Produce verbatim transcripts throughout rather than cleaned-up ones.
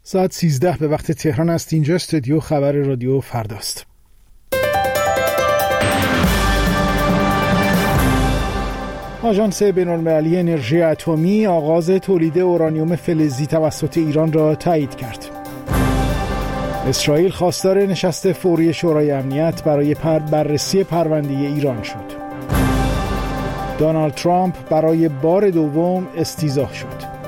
ساعت سیزده به وقت تهران است. اینجا استودیو خبر رادیو فرداست. آژانس بین‌المللی انرژی اتمی آغاز تولید اورانیوم فلزی توسط ایران را تایید کرد. اسرائیل خواستار نشست فوری شورای امنیت برای پر بررسی پرونده ایران شد. دونالد ترامپ برای بار دوم استیضاح شد.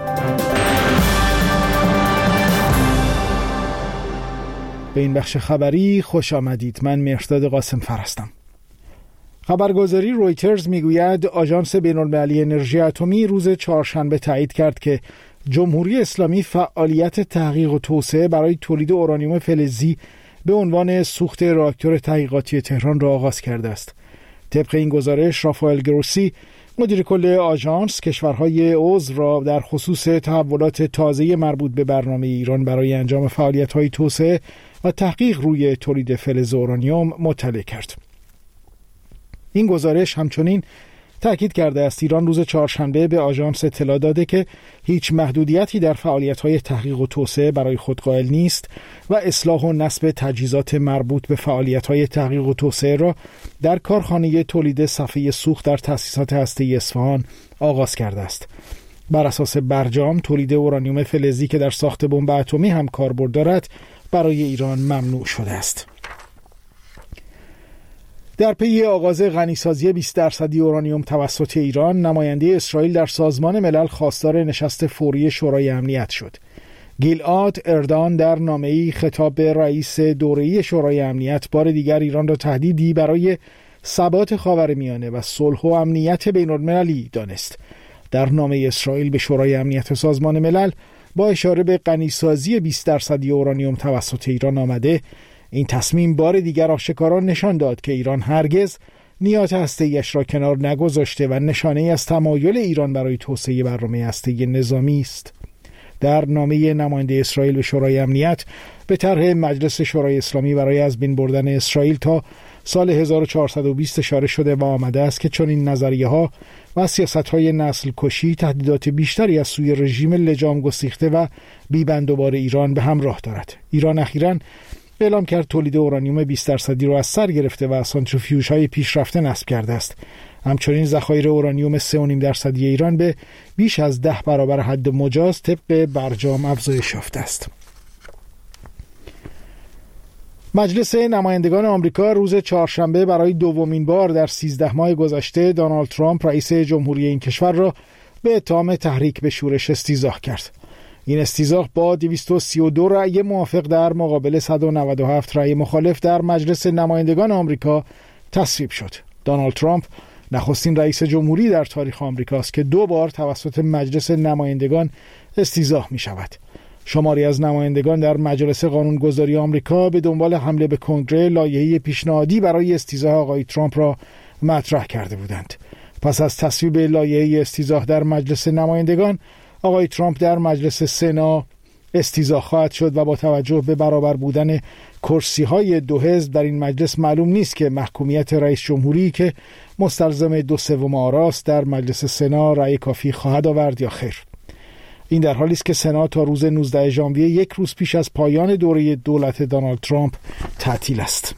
به این بخش خبری خوش آمدید. من مهرداد قاسم فر هستم. خبرگزاری رویترز میگوید آژانس بین‌المللی انرژی اتمی روز چهارشنبه تایید کرد که جمهوری اسلامی فعالیت تحقیق و توسعه برای تولید اورانیوم فلزی به عنوان سوخت راکتور تحقیقاتی تهران را آغاز کرده است. طبق این گزارش رافائل گروسی مدیر کل آژانس کشورهای عضو را در خصوص تحولات تازه مربوط به برنامه ایران برای انجام فعالیت‌های توسعه و تحقیق روی تولید فلز اورانیوم مطلع کرد. این گزارش همچنین تأکید کرده است ایران روز چهارشنبه به آژانس اطلاع داده که هیچ محدودیتی در فعالیت‌های تحقیق و توسعه برای خود قائل نیست و اصلاح و نصب تجهیزات مربوط به فعالیت‌های تحقیق و توسعه را در کارخانه تولید صفحه سوخت در تأسیسات هسته‌ای اصفهان آغاز کرده است. بر اساس برجام تولید اورانیوم فلزی که در ساخت بمب اتمی هم کاربرد دارد برای ایران ممنوع شده است. در پی آغاز غنیسازی بیست درصدی اورانیوم توسط ایران، نماینده اسرائیل در سازمان ملل خواستار نشست فوری شورای امنیت شد. گیلاد اردان در نامه‌ای خطاب به رئیس دوره‌ای شورای امنیت بار دیگر ایران را تهدیدی برای ثبات خاورمیانه و صلح و امنیت بین‌المللی دانست. در نامه اسرائیل به شورای امنیت سازمان ملل با اشاره به غنیسازی بیست درصدی اورانیوم توسط ایران آمده، این تصمیم بار دیگر آشکارا نشان داد که ایران هرگز نیات هسته‌ایش را کنار نگذاشته و نشانه‌ای از تمایل ایران برای توسعه برنامه هسته‌ای نظامی است. در نامه نماینده اسرائیل به شورای امنیت به طرح مجلس شورای اسلامی برای از بین بردن اسرائیل تا سال هزار و چهارصد و بیست اشاره شده و آمده است که چنین نظریه‌ها و سیاست‌های نسل کشی تهدیدات بیشتری از سوی رژیم لجام گسیخته و بی‌بندوبار ایران به همراه دارد. ایران اخیراً اعلام کرد تولید اورانیوم بیست درصدی را از سر گرفته و سانتریفیوژهای پیشرفته نصب کرده است. همچنین ذخایر اورانیوم سه و نیم درصدی ایران به بیش از ده برابر حد مجاز طبق برجام افزایش یافته است. مجلس نمایندگان آمریکا روز چهارشنبه برای دومین بار در سیزده ماه گذشته دونالد ترامپ رئیس جمهوری این کشور را به اتهام تحریک به شورش استیضاح کرد. این استیضاح با دویست و سی و دو رأی موافق در مقابل صد و نود و هفت رأی مخالف در مجلس نمایندگان آمریکا تصویب شد. دونالد ترامپ نخستین رئیس جمهوری در تاریخ آمریکاست که دو بار توسط مجلس نمایندگان استیضاح می شود. شماری از نمایندگان در مجلس قانونگذاری آمریکا به دنبال حمله به کنگره لایحه پیشنهادی برای استیضاح آقای ترامپ را مطرح کرده بودند. پس از تصویب لایحه استیضاح در مجلس نمایندگان، آقای ترامپ در مجلس سنا استیضاح خواهد شد و با توجه به برابر بودن کرسی‌های دو حزب در این مجلس معلوم نیست که محکومیت رئیس جمهوری که مستلزم دو سوم آراست در مجلس سنا رأی کافی خواهد آورد یا خیر. این در حالی است که سنا تا روز نوزدهم ژانویه، یک روز پیش از پایان دوره دولت دونالد ترامپ، تعطیل است.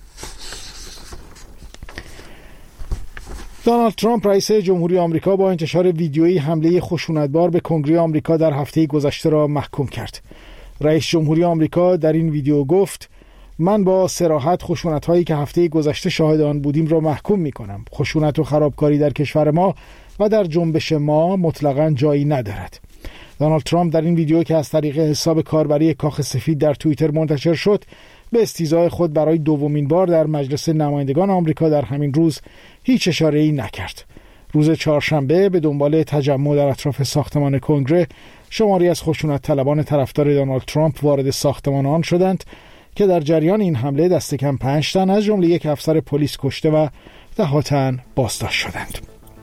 دونالد ترامپ رئیس جمهوری آمریکا با انتشار ویدیویی حمله خشونتبار به کنگره آمریکا در هفته گذشته را محکوم کرد. رئیس جمهوری آمریکا در این ویدیو گفت: من با صراحت خشونت‌هایی که هفته گذشته شاهد آن بودیم را محکوم می‌کنم. خشونت و خرابکاری در کشور ما و در جنبش ما مطلقاً جایی ندارد. دونالد ترامپ در این ویدیو که از طریق حساب کاربری کاخ سفید در توییتر منتشر شد، به استیضاح خود برای دومین بار در مجلس نمایندگان آمریکا در همین روز هیچ اشاره‌ای نکرد. روز چهارشنبه به دنبال تجمع در اطراف ساختمان کنگره، شماری از خشونت طلبان طرفدار دونالد ترامپ وارد ساختمان آن شدند که در جریان این حمله دست کم پنج تن از جمله یک افسر پلیس کشته و ده تن بازداشت شدند.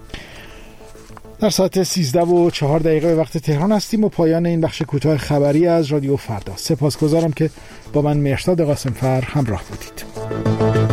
در ساعت سیزده و چهار دقیقه به وقت تهران هستیم و پایان این بخش کوتاه خبری از رادیو فردا. سپاسگزارم که با من مهرداد قاسم فر همراه بودید.